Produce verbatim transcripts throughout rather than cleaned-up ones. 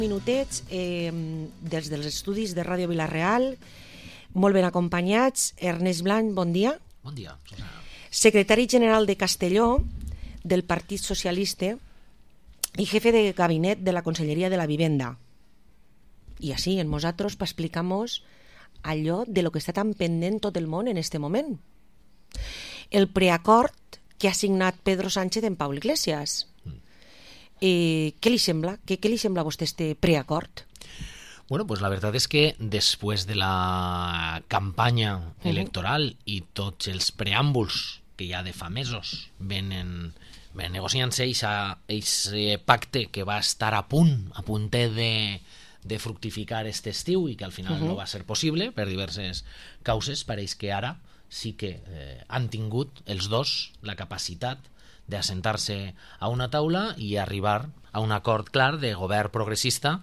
Minutets eh, des dels estudis de Ràdio Vila-real, molt ben acompanyats. Ernest Blanch, bon dia. Bon dia, Susana. Secretari general de Castelló, del Partit Socialista i jefe de gabinet de la Conselleria de la Vivenda. I així, en nosaltres, per explicar-nos allò de lo que està tan pendent tot el món en este moment. El preacord que ha signat Pedro Sánchez en Pablo Iglesias. Eh, ¿Qué le sembla? ¿Qué, ¿Qué le sembla a usted este preacord? Bueno, pues la verdad es que después de la campanya electoral uh-huh. i tots els preàmbuls que ja de fa mesos venen, venen negociant-se aquest pacte que va estar a punt, a puntet de, de fructificar aquest estiu i que al final uh-huh. no va ser possible per diverses causes, pareix que ara sí que eh, han tingut els dos la capacitat d'assentar-se a una taula i arribar a un acord clar de govern progressista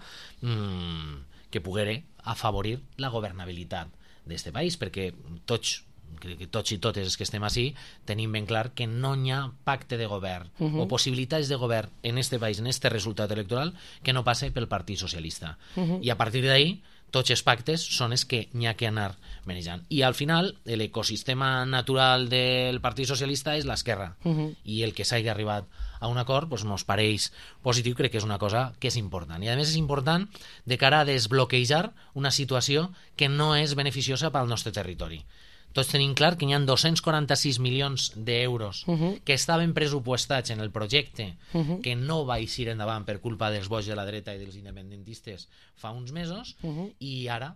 mmm, que poguera afavorir la governabilitat d'aquest país, perquè tots, crec que tots i totes els que estem així tenim ben clar que no hi ha pacte de govern uh-huh. o possibilitats de govern en aquest país, en aquest resultat electoral, que no passe pel Partit Socialista. Uh-huh. I a partir d'ahí tots els pactes són els que n'hi ha que anar manejant. I al final, l'ecosistema natural del Partit Socialista és l'esquerra. Uh-huh. I el que s'hagi arribat a un acord doncs, ens pareix positiu, crec que és una cosa que és important. I a més és important de cara a desbloquejar una situació que no és beneficiosa pel nostre territori. Tots tenim clar que hi ha dos-cents quaranta-sis milions d'euros uh-huh. que estaven pressupostats en el projecte uh-huh. que no va eixir endavant per culpa dels boix de la dreta i dels independentistes fa uns mesos uh-huh. i ara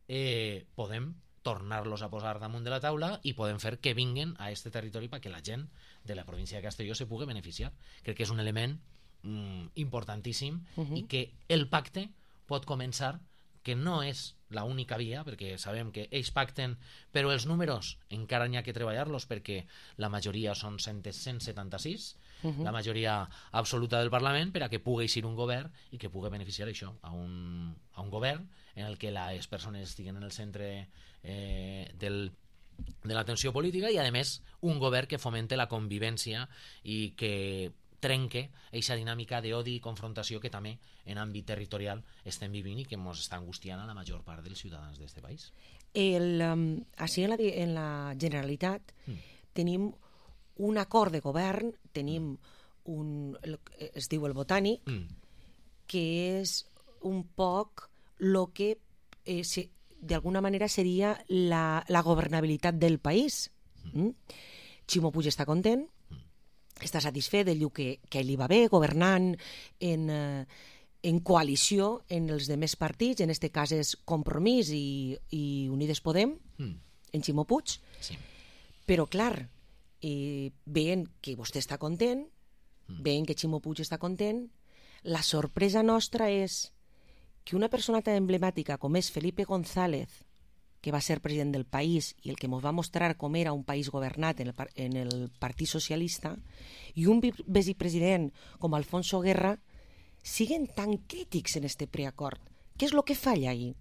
eh, podem tornar-los a posar damunt de la taula i podem fer que vinguen a aquest territori perquè la gent de la província de Castelló se pugui beneficiar. Crec que és un element mm, importantíssim uh-huh. i que el pacte pot començar, que no és la única via, perquè sabem que ells pacten, però els números encara n'hi ha que treballar-los perquè la majoria són cent setanta-sis, uh-huh. la majoria absoluta del Parlament, per a que pugui ser un govern i que pugui beneficiar això, a un, a un govern en el que les persones estiguen en el centre eh, del, de l'atenció política i, a més, un govern que fomente la convivència i que trenque aquesta dinàmica d'odi i confrontació que també en àmbit territorial estem vivint i que ens està angustiant a la major part dels ciutadans d'aquest país. El, um, així en la, en la Generalitat mm. tenim un acord de govern, tenim un, es diu el Botànic, mm. que és un poc el que eh, se, d'alguna manera seria la, la governabilitat del país. Mm. Mm? Ximo Puig està content, està satisfet del que, que li va bé governant en, eh, en coalició en els demés partits, en aquest cas és Compromís i, i Unides Podem, mm. en Ximo Puig. Sí. Però clar, eh, veient que vostè està content, mm. veient que Ximo Puig està content, la sorpresa nostra és que una persona tan emblemàtica com és Felipe González, que va ser president del país i el que ens va mostrar com era un país governat en el, en el Partit Socialista, i un vicepresident com Alfonso Guerra siguen tan crítics en este preacord. Què és el que falla ahí?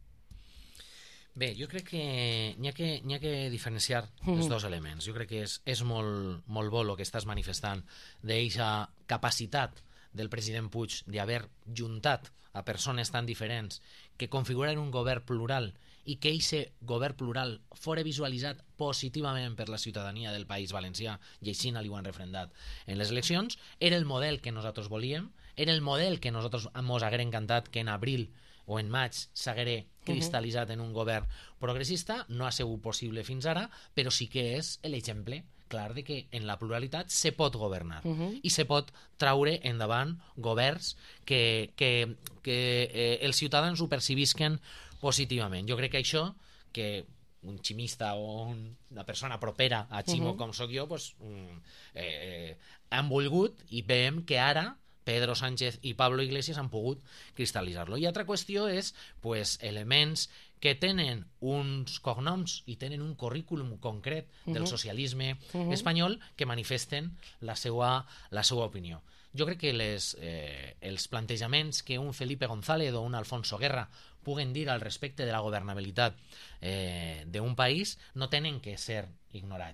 Bé, jo crec que n'hi ha que, n'hi ha que diferenciar mm-hmm. els dos elements. Jo crec que és, és molt, molt bo el que estàs manifestant d'aquesta capacitat del president Puig d'haver juntat a persones tan diferents que configuren un govern plural i que aquest govern plural fora visualitzat positivament per la ciutadania del País Valencià, i així li ho han refrendat en les eleccions, era el model que nosaltres volíem, era el model que nosaltres ens haguera encantat que en abril o en maig s'haguera cristal·litzat en un govern progressista. No ha sigut possible fins ara, però sí que és l'exemple clar de que en la pluralitat se pot governar uh-huh. i se pot traure endavant governs que, que, que eh, els ciutadans ho percibisquen positivament. Jo crec que això, que un ximista o un, una persona propera a Ximo uh-huh. com sóc jo, pues, eh, eh, han volgut i veiem que ara Pedro Sánchez i Pablo Iglesias han pogut cristal·litzar-lo. I altra qüestió és pues, elements que tenen uns cognoms i tenen un currículum concret del socialisme uh-huh. espanyol que manifesten la seva, la seva opinió. Jo crec que les, eh, els plantejaments que un Felipe González o un Alfonso Guerra puguen dir al respecte de la governabilitat eh, d'un país no tenen que ser ignorats.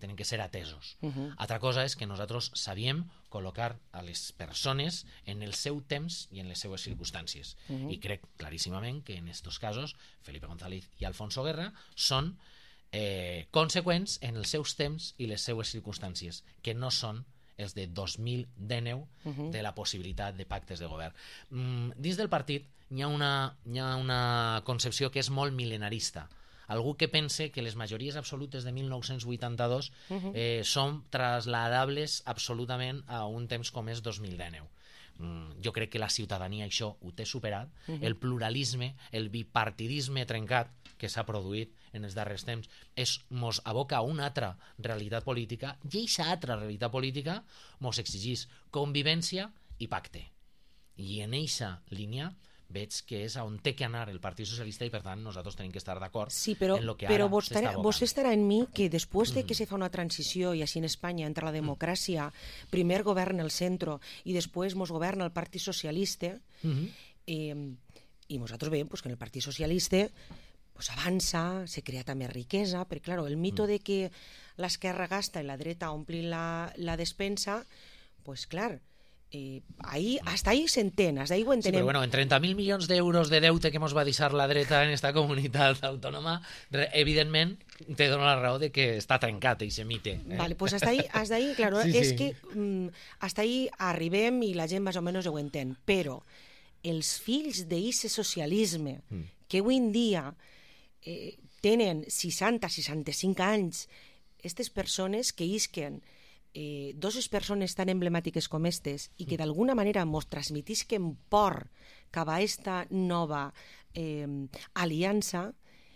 tenen que ser atesos. Uh -huh. Altra cosa és que nosaltres sabíem col·locar a les persones en el seu temps i en les seues circumstàncies. Uh -huh. I crec claríssimament que en aquests casos Felipe González i Alfonso Guerra són eh, conseqüents en els seus temps i les seues circumstàncies, que no són els de dos mil dinou uh -huh. de la possibilitat de pactes de govern. Mm, dins del partit hi ha, una, hi ha una concepció que és molt mil·lenarista. Algú que pense que les majories absolutes de mil nou-cents vuitanta-dos uh -huh. eh, són trasladables absolutament a un temps com és dos mil dinou. Mm, jo crec que la ciutadania això ho té superat. Uh -huh. El pluralisme, el bipartidisme trencat que s'ha produït en els darrers temps és, mos aboca a una altra realitat política, i aquesta altra realitat política mos exigís convivència i pacte. I en aquesta línia veig que és on té que anar el Partit Socialista i, per tant, nosaltres tenim que estar d'acord sí, però, en el que però ara vostè, s'està abocant. Vostè estarà en mi que després de que se fa una transició, i així en Espanya, entre la democràcia, primer governa el centre i després mos governa el Partit Socialista, Mm-hmm. eh, i nosaltres veiem pues, que en el Partit Socialista pues, avança, se crea també riquesa, perquè, clar, el mito de que l'esquerra gasta i la dreta ompli la, la despensa, pues, clar, Eh, ahí, hasta ahí se entén, hasta ahí ho entenem. Sí, però bueno, en trenta mil milions d'euros de deute que ens va deixar la dreta en esta comunitat autònoma, evidentment te dono la raó de que està trencat i se mite. Eh? Vale, pues hasta ahí, hasta ahí claro, sí, és sí. que mm, hasta ahí arribem i la gent més o menys ho entén, però els fills d'eixe socialisme mm. que avui en dia eh, tenen seixanta a seixanta-cinc anys, aquestes persones que isquen Eh, dues persones tan emblemàtiques com aquestes i que d'alguna manera mos transmetisquen por cap a aquesta nova eh, aliança,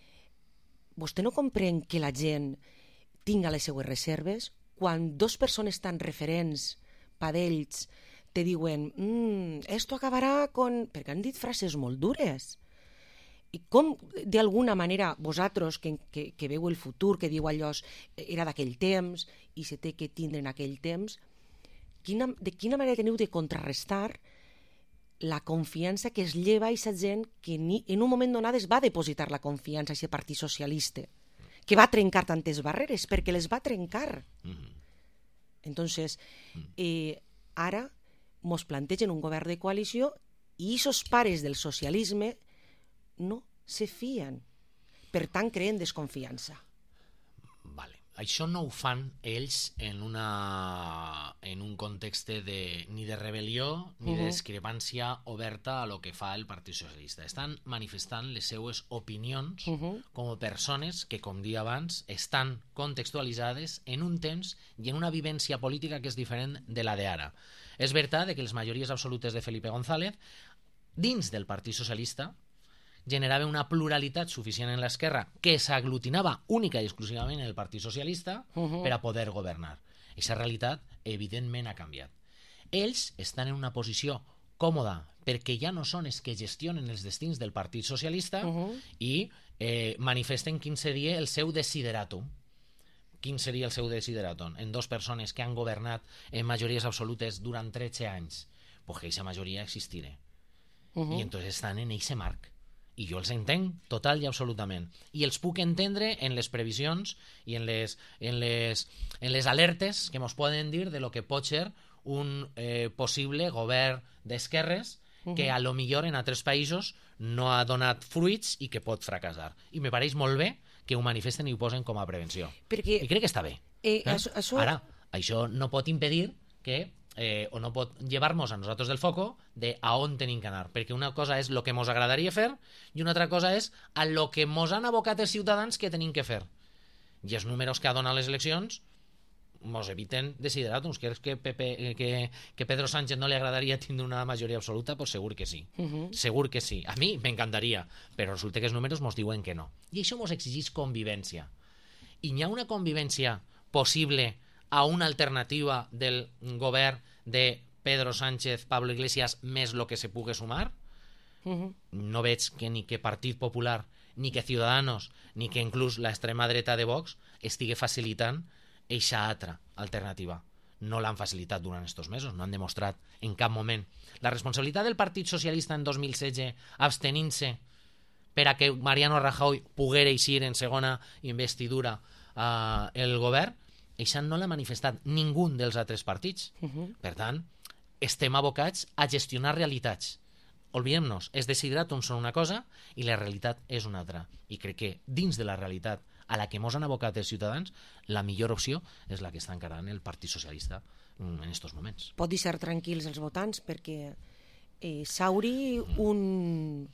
vostè no comprèn que la gent tinga les seues reserves? Quan dues persones tan referents per ells te diuen mm, esto acabarà con... perquè han dit frases molt dures. I com, d'alguna manera, vosaltres, que, que, que veu el futur, que diu allò, era d'aquell temps i se té que tindre en aquell temps, quina, de quina manera teniu de contrarrestar la confiança que es lleva a aquesta gent que ni, en un moment donat es va depositar la confiança a aquest Partit Socialista, que va trencar tantes barreres, perquè les va trencar. Mm-hmm. Entonces, eh, ara mos plantegen un govern de coalició i aquests pares del socialisme no se fien. Per tant, creen desconfiança. Vale. Això no ho fan ells en, una, en un context de, ni de rebel·lió ni uh-huh. de discrepància oberta a lo que fa el Partit Socialista. Estan manifestant les seues opinions uh-huh. com a persones que, com dia abans, estan contextualitzades en un temps i en una vivència política que és diferent de la d'ara. És veritat que les majories absolutes de Felipe González dins del Partit Socialista generava una pluralitat suficient en l'esquerra que s'aglutinava única i exclusivament en el Partit Socialista uh-huh. per a poder governar. Aquesta realitat, evidentment, ha canviat. Ells estan en una posició còmoda perquè ja no són els que gestionen els destins del Partit Socialista uh-huh. i eh, manifesten quin seria el seu desideratum. Quin seria el seu desideratum? En dues persones que han governat en majories absolutes durant tretze anys, pues que aquesta majoria existirà. Uh-huh. I entonces estan en aquest marc. I jo els entenc total i absolutament. I els puc entendre en les previsions i en les, en les, en les alertes que ens poden dir de lo que pot ser un eh, possible govern d'esquerres uh-huh. que a lo millor en altres països no ha donat fruits i que pot fracassar. I me pareix molt bé que ho manifesten i ho posen com a prevenció. Perquè, I crec que està bé. Eh, eh? Això, això... Ara, això no pot impedir que Eh, o no pot llevar-nos a nosaltres del foco de a on tenim que anar, perquè una cosa és el que mos agradaria fer i una altra cosa és a lo que mos han abocat els ciutadans que tenim que fer. I els números que ha donat les eleccions mos eviten desideràtums. Que, que, Pepe, que, que Pedro Sánchez no li agradaria tindre una majoria absoluta? Pues segur que sí. Uh-huh. Segur que sí. A mi m'encantaria, però resulta que els números mos diuen que no. I això mos exigeix convivència. I hi ha una convivència possible a una alternativa del govern de Pedro Sánchez, Pablo Iglesias, més lo que se pugui sumar? Uh-huh. No veig que ni que Partit Popular, ni que Ciudadanos, ni que inclús l'extrema dreta de Vox estigui facilitant eixa altra alternativa. No l'han facilitat durant estos mesos, no han demostrat en cap moment. La responsabilitat del Partit Socialista en dos mil setze abstenint-se per a que Mariano Rajoy poguera eixir en segona investidura uh, el govern això no l'ha manifestat ningú dels altres partits. Uh -huh. Per tant, estem abocats a gestionar realitats. Olvidem-nos, els desideratum són una cosa i la realitat és una altra. I crec que dins de la realitat a la que mos han abocat els ciutadans, la millor opció és la que està encarant el Partit Socialista en aquests moments. Pot deixar tranquils els votants perquè eh, Sauri un...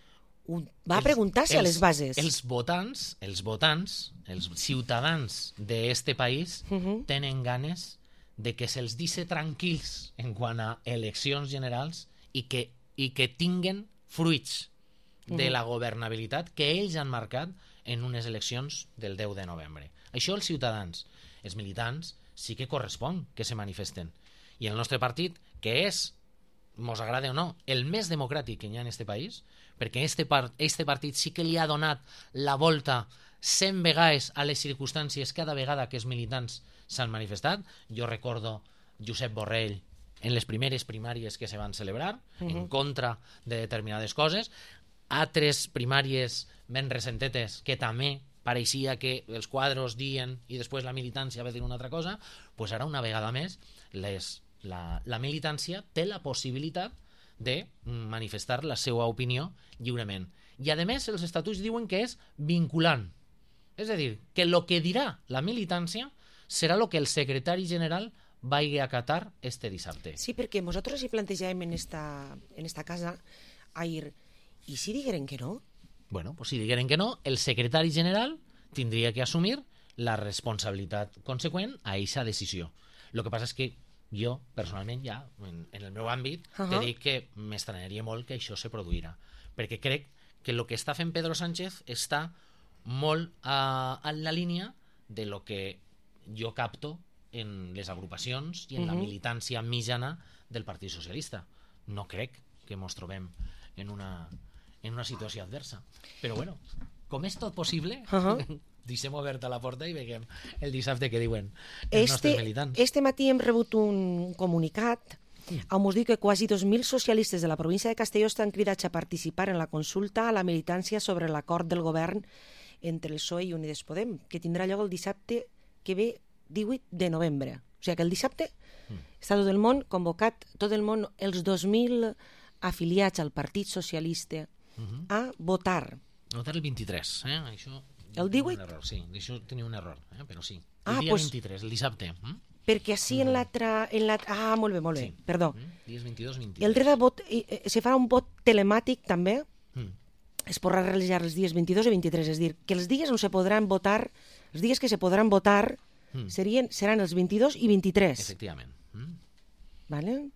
Un, va preguntar-se a les bases. Els votants, els votants, els ciutadans d'este país uh -huh. tenen ganes de que se'ls deixi tranquils en quant a eleccions generals i que, i que tinguen fruits uh -huh. de la governabilitat que ells han marcat en unes eleccions del deu de novembre. Això els ciutadans, els militants, sí que correspon que se manifesten. I el nostre partit, que és, mos agrada o no, el més democràtic que hi ha en este país, perquè este, part, este partit sí que li ha donat la volta cent vegades a les circumstàncies cada vegada que els militants s'han manifestat. Jo recordo Josep Borrell en les primeres primàries que se van celebrar, uh -huh. en contra de determinades coses, altres primàries ben recentetes que també pareixia que els quadros dien i després la militància va dir una altra cosa, pues ara una vegada més les, la, la militància té la possibilitat de manifestar la seva opinió lliurement. I a més els estatuts diuen que és vinculant. És a dir, que el que dirà la militància serà el que el secretari general vagi a acatar este dissabte. Sí, perquè nosaltres hi plantejàvem en esta, en esta casa ahir, i si digueren que no? Bueno, pues si digueren que no, el secretari general tindria que assumir la responsabilitat conseqüent a aquesta decisió. El que passa és que jo, personalment, ja, en, en el meu àmbit, uh -huh. te dic que m'estranyaria molt que això se produirà. Perquè crec que el que està fent Pedro Sánchez està molt a, en la línia de lo que jo capto en les agrupacions i en uh -huh. la militància mitjana del Partit Socialista. No crec que ens trobem en una, en una situació adversa. Però bueno, com és tot possible... Uh -huh. deixem oberta la porta i veiem el dissabte que diuen els este, nostres militants. Este matí hem rebut un comunicat on ens diu que quasi dos mil socialistes de la província de Castelló estan cridats a participar en la consulta a la militància sobre l'acord del govern entre el P S O E i Unides Podem, que tindrà lloc el dissabte que ve divuit de novembre. O sigui que el dissabte mm. està tot el món convocat, tot el món, els dos mil afiliats al Partit Socialista mm-hmm. a votar. Votar el vint-i-tres, eh? Això... El divuit? Sí, això tenia un error, eh? Però sí. El ah, dia pues, vint-i-tres, el dissabte. Mm? Perquè així en l'altre... Ah, molt bé, molt bé, sí. Perdó. Mm? Dies vint-i-dos vint-i-tres. El dret de vot, eh, se farà un vot telemàtic també, mm. es podrà realitzar els dies vint-i-dos i vint-i-tres, és a dir, que els dies on se podran votar, els dies que se podran votar mm. serien, seran els vint-i-dos i vint-i-tres. Efectivament. Mm. Vale?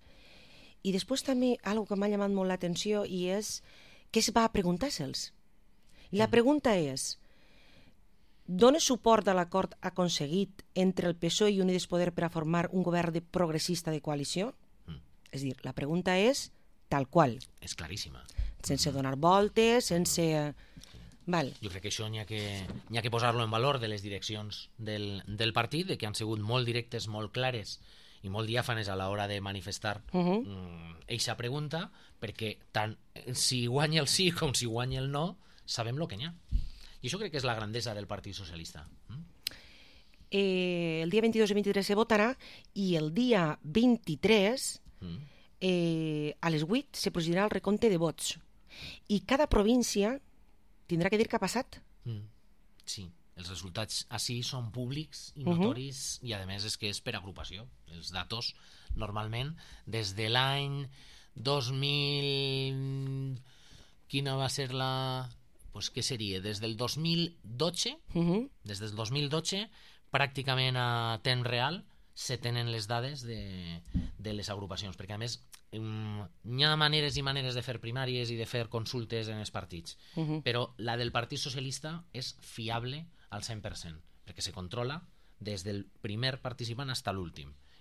I després també, algo que m'ha llamat molt l'atenció, i és què es va preguntar-se'ls. I la mm. pregunta és: dona suport a l'acord aconseguit entre el P S O E i Unides Podem per a formar un govern de progressista de coalició? Mm. És a dir, la pregunta és tal qual. És claríssima. Sense donar voltes, sense... Sí. Val. Jo crec que això n'hi ha que, n'hi ha que posar-lo en valor de les direccions del, del partit, de que han sigut molt directes, molt clares i molt diàfanes a l'hora de manifestar uh -huh. mm, eixa pregunta, perquè tant si guanya el sí com si guanya el no, sabem el que n'hi ha. I això crec que és la grandesa del Partit Socialista. Mm? Eh, el dia vint-i-dos i vint-i-tres se votarà i el dia vint-i-tres mm. eh, a les vuit se procedirà el recompte de vots. I cada província tindrà que dir què ha passat. Mm. Sí, els resultats així són públics i notoris uh -huh. i a més és que és per agrupació. Els datos normalment des de l'any dos mil... Quina va ser la... Pues, què seria? Des del dos mil dotze, uh-huh. des del dos mil dotze, pràcticament a temps real se tenen les dades de, de les agrupacions, perquè a més um, hi ha maneres i maneres de fer primàries i de fer consultes en els partits, uh-huh. però la del Partit Socialista és fiable al cent per cent, perquè se controla des del primer participant fins a l'últim.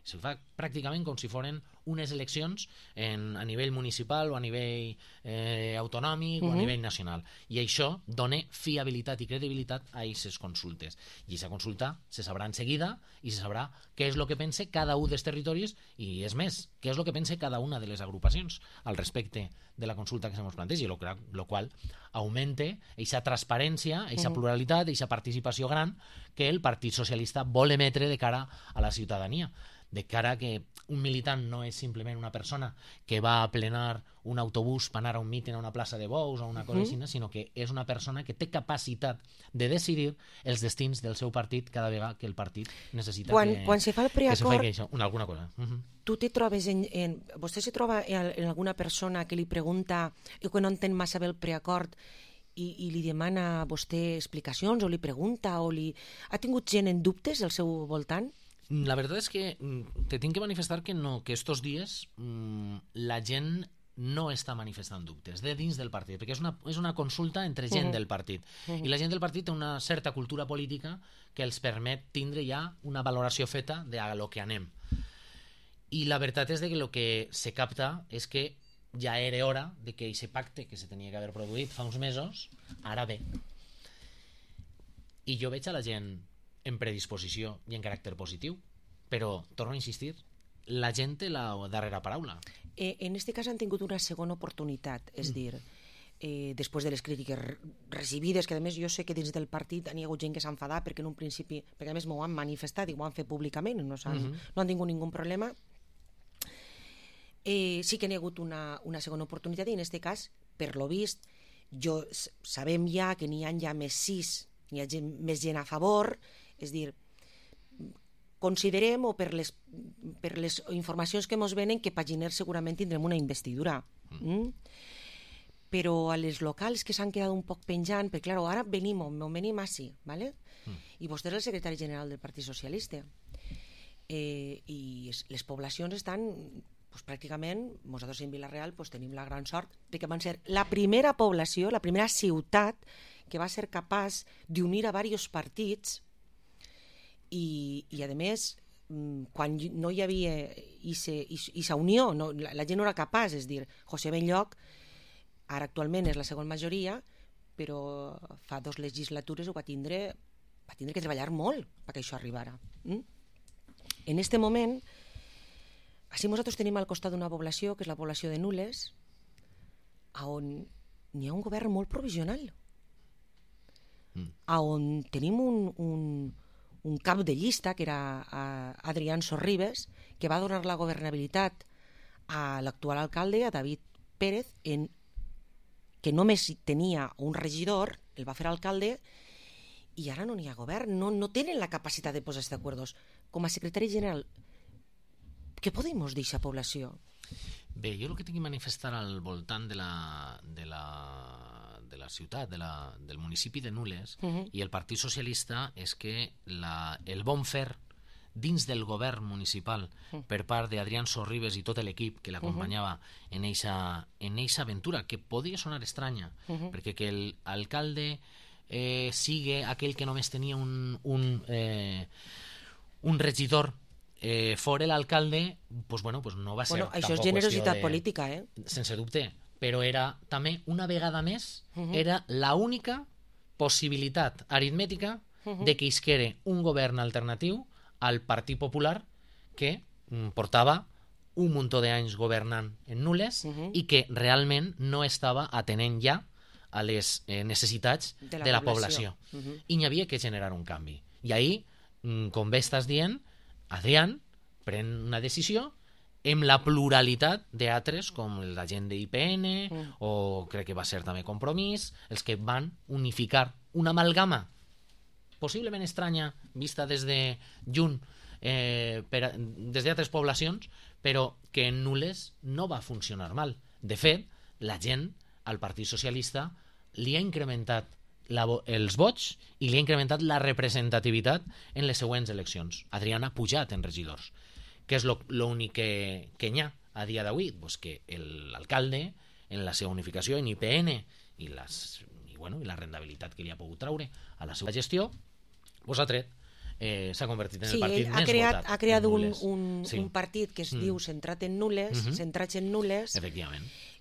Se fa pràcticament com si foren unes eleccions en, a nivell municipal o a nivell eh, autonòmic uh-huh. o a nivell nacional. I això dona fiabilitat i credibilitat a aquestes consultes. I aquesta consulta se sabrà en seguida i se sabrà què és el que pensa cada un dels territoris i, és més, què és el que pensa cada una de les agrupacions al respecte de la consulta que se ens planteja, el qual augmenta aquesta transparència, aquesta uh-huh. pluralitat, aquesta participació gran que el Partit Socialista vol emetre de cara a la ciutadania, de cara que un militant no és simplement una persona que va a plenar un autobús per anar a un míting a una plaça de bous o una cosa així, uh-huh. sinó que és una persona que té capacitat de decidir els destins del seu partit cada vegada que el partit necessita quan, que, quan se fa el que se faci preacord, una, alguna cosa. Uh-huh. Tu te trobes en, en, vostè se troba en, en alguna persona que li pregunta i que no entén massa bé el preacord i, i li demana a vostè explicacions o li pregunta o li... Ha tingut gent en dubtes al seu voltant? La verdad es que te tinc que manifestar que no, que estos días mmm, la gent no està manifestant dubtes de dins del partit, perquè és una, és una consulta entre gent uh-huh. del partit, uh-huh. i la gent del partit té una certa cultura política que els permet tindre ja una valoració feta de a lo que anem. I la veritat és de que el que se capta és que ja era hora de que aquest pacte que se tenia que haver produït fa uns mesos, ara ve. I jo veig a la gent en predisposició i en caràcter positiu, però, torno a insistir, la gent té la darrera paraula. Eh, en este cas han tingut una segona oportunitat, és mm. dir, eh, després de les crítiques recibides, que a més jo sé que dins del partit hi ha hagut gent que s'ha enfadat perquè en un principi, perquè a més m'ho han manifestat i ho han fet públicament, no, han, mm-hmm. no han tingut ningú problema. Eh, sí que n'hi ha hagut una, una segona oportunitat i en este cas, per lo vist, jo sabem ja que n'hi ha ja més sis, n'hi ha gent, més gent a favor, és dir, considerem, o per les, per les informacions que ens venen, que Paginer segurament tindrem una investidura. Mm? Però a les locals que s'han quedat un poc penjant, perquè clar, ara venim, venim així, ¿vale? Mm. I vostè és el secretari general del Partit Socialista. Eh, I les poblacions estan, pues, pràcticament, nosaltres en Vila-real pues, tenim la gran sort de que van ser la primera població, la primera ciutat que va ser capaç d'unir a diversos partits. I, i a més, quan no hi havia aquesta unió, no, la, la gent no era capaç, és dir, José Benlloc ara actualment és la segona majoria, però fa dos legislatures ho va tindre, va tindre que treballar molt perquè això arribara. Mm? En este moment, així nosaltres tenim al costat d'una població, que és la població de Nules, on n'hi ha un govern molt provisional, mm. on tenim un... un un cap de llista, que era Adrián Sorribes, que va donar la governabilitat a l'actual alcalde, a David Pérez, en, que només tenia un regidor, el va fer alcalde, i ara no n'hi ha govern, no, no tenen la capacitat de posar-se d'acords. Com a secretari general, què podem dir d'aquesta població? Bé, jo el que tinc que manifestar al voltant de la, de la, de la ciutat, de la, del municipi de Nules, uh-huh. i el Partit Socialista és que la, el bon fer dins del govern municipal uh-huh. per part d'Adrián Sorribes i tot l'equip que l'acompanyava uh-huh. en eixa en eixa aventura, que podia sonar estranya, uh-huh. perquè que l'alcalde eh, sigui aquell que només tenia un, un, eh, un regidor Eh, fora l'alcalde, pues bueno, pues no va ser bueno, això és generositat de, política, eh? sense dubte, però era també, una vegada més, uh-huh. era l'única possibilitat aritmètica uh-huh. de que isquera un govern alternatiu al Partit Popular que mm, portava un muntó d'anys governant en Nules uh-huh. i que realment no estava atenent ja a les eh, necessitats de la, de la població, població. Uh-huh. i n'hi havia que generar un canvi. I ahir, mm, com bé estàs dient, Adrián pren una decisió amb la pluralitat d'altres com la gent d'I P N mm. o crec que va ser també Compromís, els que van unificar una amalgama possiblement estranya vista des de junt eh, per, des d'altres poblacions, però que en Nules no va funcionar mal. De fet, la gent al Partit Socialista li ha incrementat La, els vots i li ha incrementat la representativitat en les següents eleccions. Adrián ha pujat en regidors. Què és l'únic que, que n'hi ha a dia d'avui? Pues que l'alcalde, en la seva unificació en I P N i, les, i, bueno, i la rendibilitat que li ha pogut traure a la seva gestió, pues ha tret eh, s'ha convertit en sí, el partit ha més creat, votat. ha creat un, Nules. un, sí. un partit que es Mm. diu Centrat en Nules, Mhm. centrats en nules, Efectivament.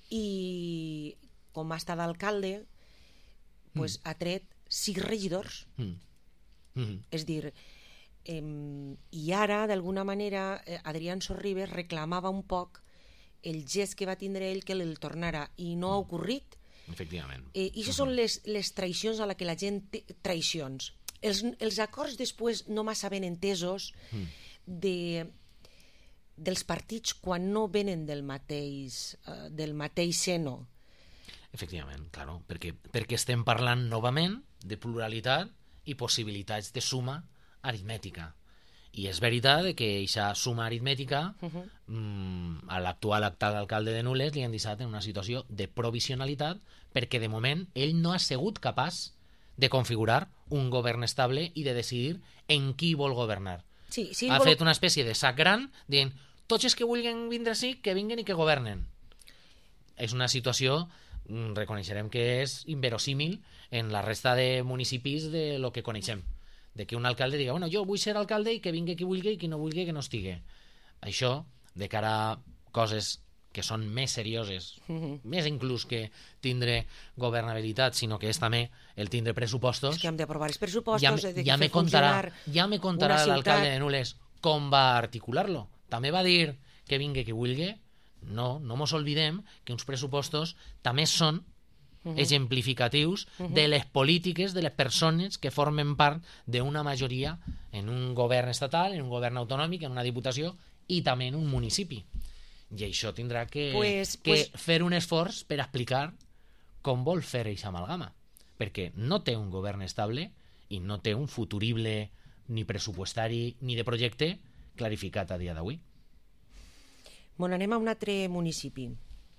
i com ha estat alcalde, pues, ha tret sis regidors. Mm. Mm. És dir, eh, i ara, d'alguna manera, eh, Adrián Sorribes reclamava un poc el gest que va tindre ell que el tornara, i no ha ocorrit. Efectivament. Eh, I això Mhm. són les, les traïcions a la que la gent té, traïcions. Els, els acords després no massa ben entesos Mm. de, dels partits quan no venen del mateix, uh, del mateix seno. Efectivament, claro, perquè, perquè estem parlant novament de pluralitat i possibilitats de suma aritmètica. I és veritat que aquesta suma aritmètica uh -huh. mmm, a l'actual alcalde de Nules li han deixat en una situació de provisionalitat perquè de moment ell no ha sigut capaç de configurar un govern estable i de decidir en qui vol governar. Sí, sí, ha vol... fet una espècie de sac gran dient tots els que vulguin vindre així, que vinguen i que governen. És una situació, reconeixerem que és inverosímil en la resta de municipis de lo que coneixem. De que un alcalde diga, bueno, jo vull ser alcalde i que vingui qui vulgui i qui no vulgui que no estigui. Això, de cara a coses que són més serioses, uh-huh. més inclús que tindre governabilitat, sinó que és també el tindre pressupostos. És que hem d'aprovar els pressupostos, ja, de ja me contarà, ja me contarà l'alcalde de Nules com va articular-lo. També va dir que vingui qui vulgui. No, no mos oblidem que uns pressupostos també són uh-huh. exemplificatius uh-huh. de les polítiques de les persones que formen part d'una majoria en un govern estatal, en un govern autonòmic, en una diputació i també en un municipi. I això tindrà que, pues, que pues... fer un esforç per explicar com vol fer aquesta amalgama, perquè no té un govern estable i no té un futurible ni pressupostari ni de projecte clarificat a dia d'avui. Bueno, anem a un altre municipi.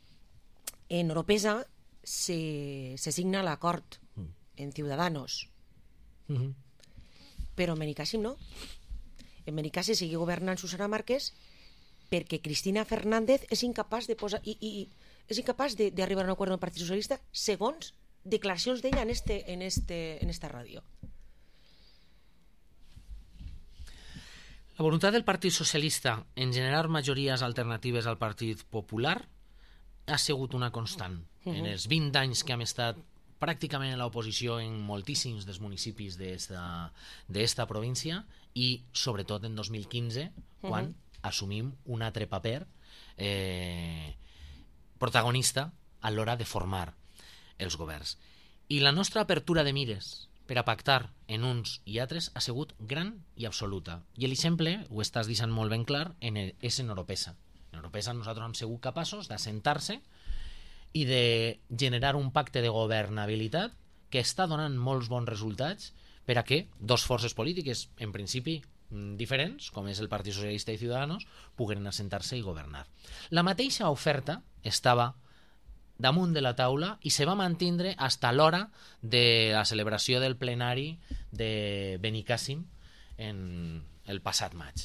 En Oropesa se, se signa l'acord mm. en Ciudadanos, mm-hmm. però en Benicàssim no. En Benicàssim sigue governant Susana Márquez perquè Cristina Fernández és incapaç de posar i, i és incapaç d'arribar a un acord amb el Partit Socialista segons declaracions d'ella en, este, en, este, en esta ràdio. La voluntat del Partit Socialista en generar majories alternatives al Partit Popular ha sigut una constant. Uh-huh. En els vint anys que hem estat pràcticament a l'oposició en moltíssims dels municipis d'esta província i sobretot en dos mil quinze, quan uh-huh. assumim un altre paper eh, protagonista a l'hora de formar els governs. I la nostra apertura de mires per a pactar en uns i altres ha sigut gran i absoluta. I l'exemple, ho estàs deixant molt ben clar, en el, és en Oropesa. En Oropesa nosaltres hem sigut capaços d'assentar-se i de generar un pacte de governabilitat que està donant molts bons resultats per a que dos forces polítiques, en principi diferents, com és el Partit Socialista i Ciudadanos, puguen assentar-se i governar. La mateixa oferta estava damunt de la taula i se va mantindre fins a l'hora de la celebració del plenari de Benicàssim en el passat maig.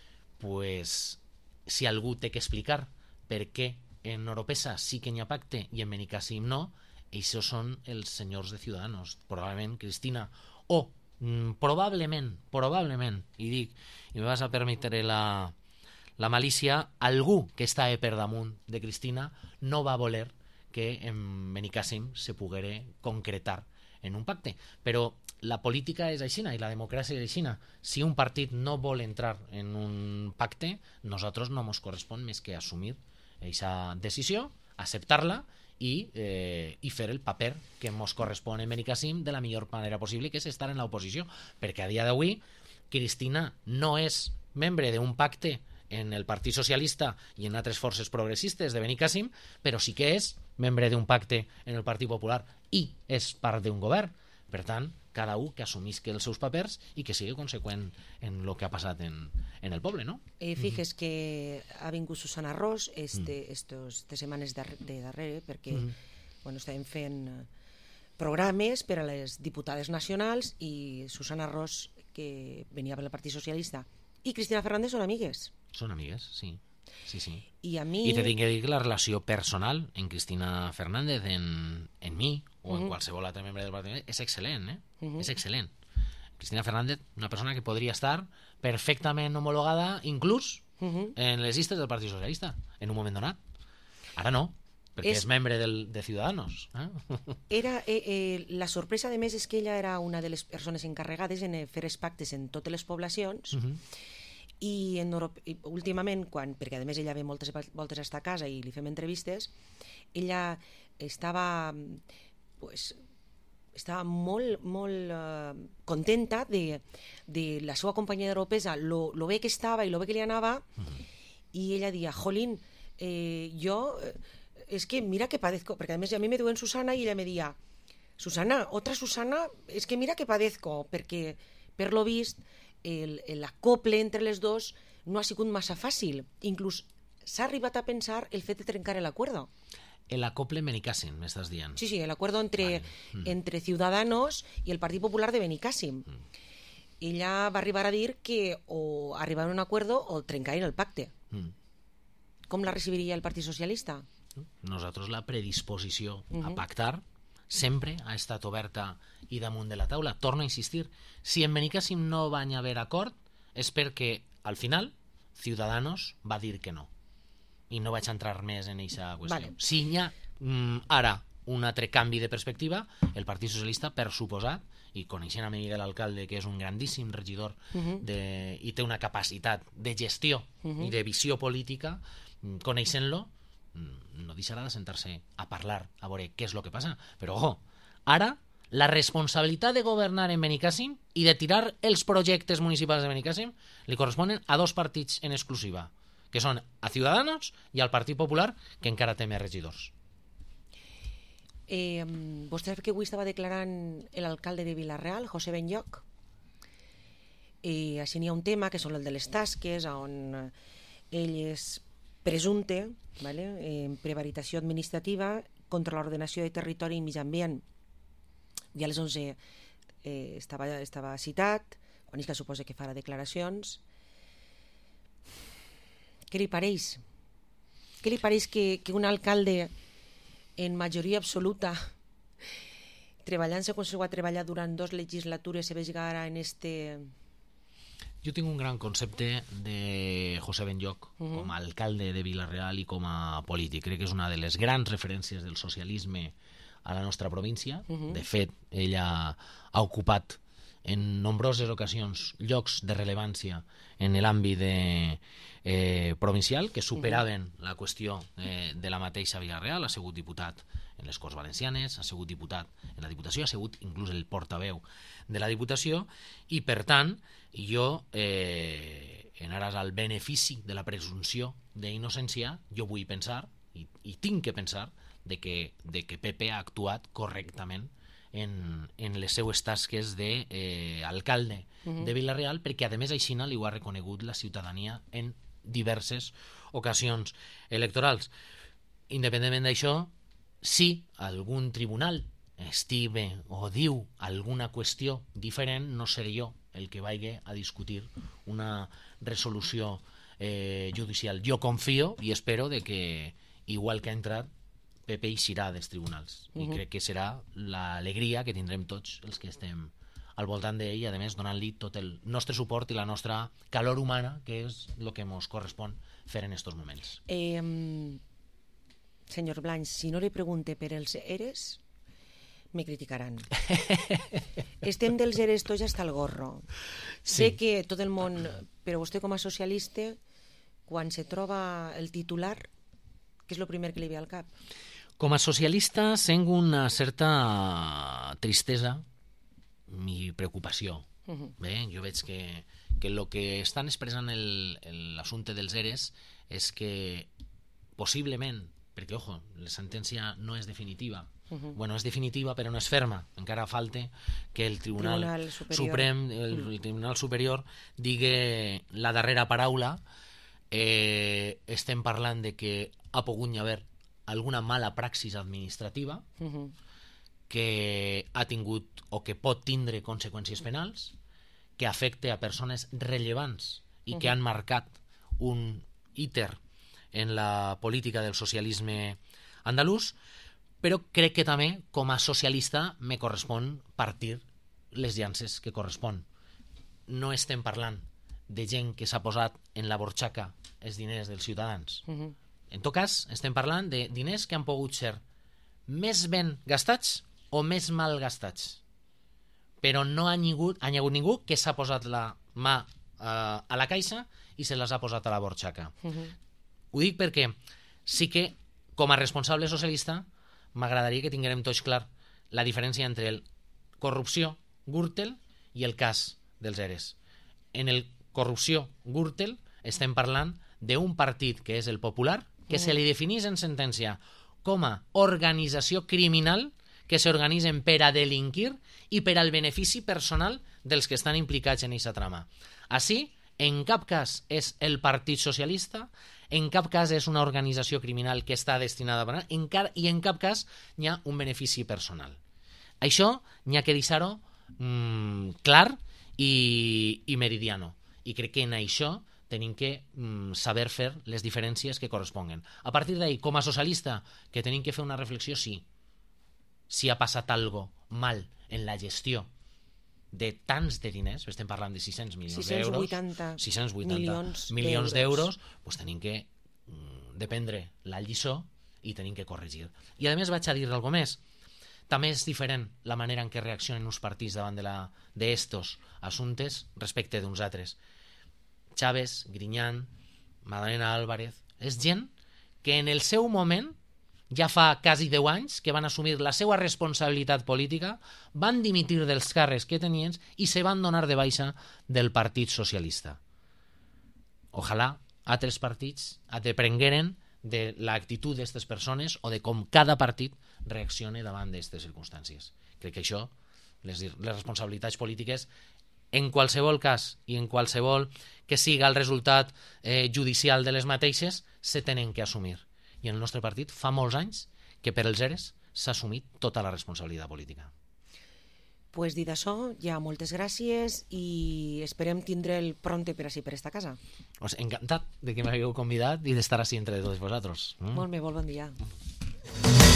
Pues, si algú té que explicar per què en Oropesa sí que n'hi ha pacte i en Benicàssim no, això són els senyors de Ciudadanos, probablement Cristina, o mm, probablement, probablement, i dic, i me vas a permetre la, la malícia, algú que està per damunt de Cristina no va voler que en Benicàssim se poguera concretar en un pacte. Però la política és aixina i la democràcia és aixina. Si un partit no vol entrar en un pacte, nosaltres no ens correspon més que assumir aquesta decisió, acceptar-la i, eh, i fer el paper que ens correspon en Benicàssim de la millor manera possible, que és estar en l'oposició. Perquè a dia d'avui Cristina no és membre d'un pacte en el Partit Socialista i en altres forces progressistes de Benicàssim, però sí que és membre d'un pacte en el Partit Popular i és part d'un govern. Per tant, cada un que assumisca els seus papers i que sigui conseqüent en el que ha passat en, en el poble, no? Eh, fijes mm-hmm. que ha vingut Susana Ros este, mm. estos, de setmanes de, de darrere perquè mm-hmm. bueno, estàvem fent programes per a les diputades nacionals i Susana Ros, que venia per el Partit Socialista, i Cristina Fernández són amigues. Són amigues, sí. Sí, sí. I a mi... I te tinc que dir que la relació personal en Cristina Fernández, en, en mi, o en uh-huh. qualsevol altre membre del partit, és excel·lent, eh? Uh-huh. És excel·lent. Cristina Fernández, una persona que podria estar perfectament homologada, inclús, uh -huh. en les llistes del Partit Socialista, en un moment donat. Ara no, perquè és, és membre del, de Ciudadanos. Eh? Era, eh, eh, la sorpresa, de més, és que ella era una de les persones encarregades en fer els pactes en totes les poblacions, uh -huh. i, en Europe... I últimament, quan, perquè a més ella ve moltes voltes a estar a casa i li fem entrevistes, ella estava... pues, estava molt, molt uh, contenta de, de la seva companyia europea, lo, lo bé que estava i lo bé que li anava, uh-huh. i ella dia, jolín, eh, jo, és que mira que padezco, perquè a més a mi me diuen Susana i ella me dia, Susana, otra Susana, és que mira que padezco, perquè per lo vist el, el acople entre les dos no ha sigut massa fàcil, inclús s'ha arribat a pensar el fet de trencar l'acuerdo. El acople Benicàssim, m'estàs dient. Sí, sí, el acuerdo entre, vale. mm. entre Ciudadanos i el Partit Popular de Benicàssim. Mm. Ella va arribar a dir que o arribaven a un acuerdo o trencarien el pacte. Mm. Com la recibiria el Partit Socialista? Nosaltres la predisposició uh -huh. a pactar sempre ha estat oberta i damunt de la taula. Torno a insistir, si en Benicàssim no va haver acord és perquè al final Ciudadanos va dir que no. I no vaig entrar més en aquesta qüestió. Vale. Si hi ha mm, ara un altre canvi de perspectiva, el Partit Socialista, per suposat, i coneixent a Miguel Alcalde, que és un grandíssim regidor uh -huh. de, i té una capacitat de gestió uh -huh. i de visió política, coneixent-lo, no deixarà de sentar-se a parlar, a veure què és el que passa. Però, ojo, ara la responsabilitat de governar en Benicàssim i de tirar els projectes municipals de Benicàssim li corresponen a dos partits en exclusiva, que són a Ciudadanos i al Partit Popular, que encara té més regidors. Eh, vostè sap que avui estava declarant l'alcalde de Vila-real, José Benlloch. Eh, així n'hi ha un tema, que són el de les tasques, on ell és presumpte, vale, en prevaricació administrativa contra l'ordenació de territori i mig ambient. Ja a les onze eh, estava, estava citat, quan és que suposa que farà declaracions. Què li pareix? Què li pareix que, que un alcalde en majoria absoluta, treballant-se com s'ho ha treballat durant dos legislatures, se vegi ara en este... Jo tinc un gran concepte de José Benlloch uh -huh. com a alcalde de Vila-real i com a polític. Crec que és una de les grans referències del socialisme a la nostra província. Uh -huh. De fet, ella ha ocupat en nombroses ocasions llocs de rellevància en l'àmbit de, eh, provincial que superaven uh -huh. la qüestió eh, de la mateixa Vila-real. Ha sigut diputat en les Corts Valencianes, ha sigut diputat en la Diputació, ha sigut inclús el portaveu de la Diputació, i per tant jo, eh, en ares al benefici de la presumpció d'innocència, jo vull pensar, i, i tinc que pensar, de que, de que Pepe ha actuat correctament en, en les seues tasques d'alcalde de, eh, uh-huh. de Vila-real, perquè a més així li ho ha reconegut la ciutadania en diverses ocasions electorals. Independentment d'això, si algun tribunal estime o diu alguna qüestió diferent, no seré jo el que vagi a discutir una resolució eh, judicial. Jo confio i espero de que, igual que ha entrat, Pepe eixirà dels tribunals. Uh-huh. I crec que serà l'alegria que tindrem tots els que estem al voltant d'ell, i a més donant-li tot el nostre suport i la nostra calor humana, que és el que ens correspon fer en aquests moments. Eh, senyor Blanch, si no li pregunte per els eres, me criticaran. Estem dels eres tots hasta el gorro. Sí. Sé que tot el món, però vostè com a socialista, quan se troba el titular, què és el primer que li ve al cap? Com a socialista sent una certa tristesa i preocupació. Uh-huh. Bé, jo veig que, que el que estan expressant l'assumpte dels eres és que possiblement, perquè, ojo, la sentència no és definitiva, uh-huh. bueno, és definitiva però no és ferma, encara falta que el Tribunal, Tribunal Suprem, el, el Tribunal Superior digui la darrera paraula. Eh, estem parlant de que ha pogut haver alguna mala praxis administrativa uh-huh. que ha tingut o que pot tindre conseqüències penals, que afecta a persones rellevants i uh-huh. que han marcat un íter en la política del socialisme andalús, però crec que també com a socialista me correspon partir les llances que correspon. no estem parlant de gent que s'ha posat en la borxaca els diners dels ciutadans. Uh -huh. En tot cas, estem parlant de diners que han pogut ser més ben gastats o més mal gastats. Però no ha hagut, ha hagut ningú que s'ha posat la mà eh, a la caixa i se les ha posat a la borxaca. Uh -huh. Ho dic perquè sí que, com a responsable socialista, m'agradaria que tinguérem tots clar la diferència entre el corrupció Gürtel i el cas dels ERES. En el corrupció Gürtel estem parlant d'un partit que és el Popular, que mm. se li definís en sentència com a organització criminal que s'organitzen per a delinquir i per al benefici personal dels que estan implicats en aquesta trama. Així, en cap cas és el Partit Socialista, en cap cas és una organització criminal que està destinada a pagar, i en cap cas hi ha un benefici personal. Això n'hi ha que deixar-ho mm, clar i, i meridiano. I crec que en això tenim que mm, saber fer les diferències que corresponguen. A partir d'ahí, com a socialista, que tenim que fer una reflexió, sí. Si ha passat algo mal en la gestió de tants de diners, estem parlant de sis-cents milions d'euros, sis-cents vuitanta milions, milions d'euros, doncs tenim que mm, dependre la lliçó i tenim que corregir. I a més vaig a dir alguna més. També és diferent la manera en què reaccionen uns partits davant d'estos assumptes respecte d'uns altres. Chávez, Griñán, Madalena Álvarez, és gent que en el seu moment, ja fa quasi deu anys, que van assumir la seva responsabilitat política, van dimitir dels càrrecs que tenien i se van donar de baixa del Partit Socialista. Ojalà altres partits aprengueren de l'actitud d'aquestes persones o de com cada partit reacciona davant d'aquestes circumstàncies. Crec que això, les, les responsabilitats polítiques, en qualsevol cas i en qualsevol que siga el resultat eh, judicial de les mateixes, se tenen que assumir. I en el nostre partit fa molts anys que per els ERES s'ha assumit tota la responsabilitat política. Pues dit això, ja moltes gràcies i esperem tindre'l pronte per així per esta casa. Pues encantat de que m'hagueu convidat i d'estar així entre tots vosaltres. Mm? Molt bé, molt bon dia.